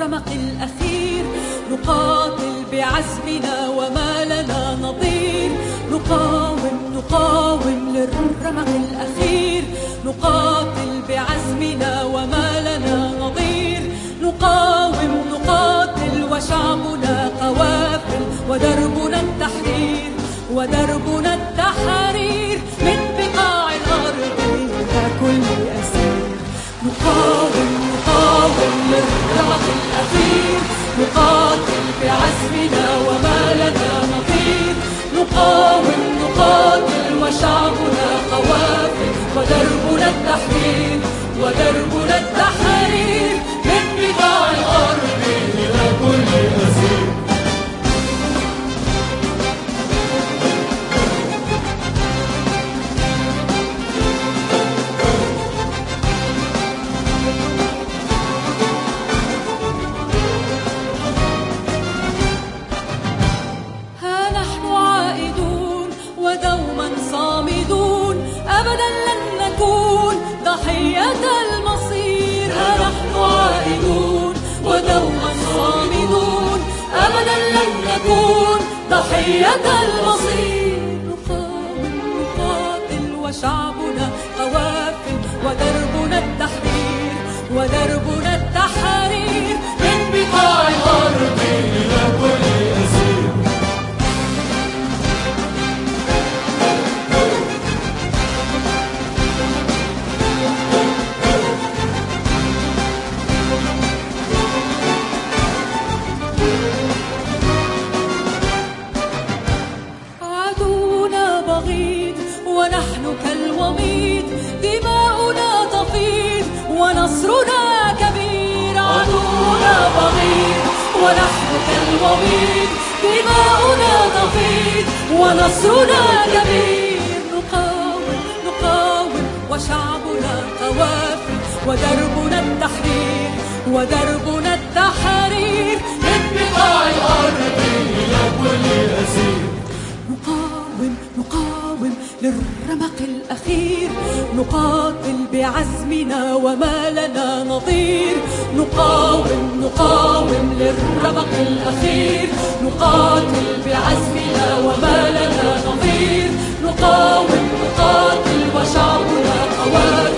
للرمق الأخير، نقاتل بعزمنا وما لنا نظير، نقاوم للرمق الأخير، نقاتل بعزمنا وما لنا نظير، نقاتل وشعبنا قوافل، ودربنا التحرير، ودربنا التحرير من بقاع الأرض إلى كل أسير. نقاوم للرمق الأخير، نقاتل بعزمنا وما لنا نظير، نقاتل وشعبنا قوافل، ودربنا التحرير، ودربنا التحرير من بقاع الأرض إلى كل أسير. أبدا لن نكون ضحية المصير، ها نحن عائدون ودوما صامدون، أبدا لن نكون ضحية المصير. نقاتل وشعبنا قوافل، ودربنا التحرير، ودربنا التحرير من بقاع الأرض إلى كل أسير. ونحن كالوميض، دماؤنا تفيض ونصرنا كبير. عدونا بغيض ونحن كالوميض، دماؤنا تفيض ونصرنا كبير. نقاوم وشعبنا قوافل، ودربنا التحرير، ودربنا التحرير من بقاع الأرض إلى كل أسير. نقاوم للرمق الأخير، نقاتل بعزمنا وما لنا نظير، نقاوم للرمق الأخير، نقاتل بعزمنا وما لنا نظير، نقاتل وشعبنا قوي.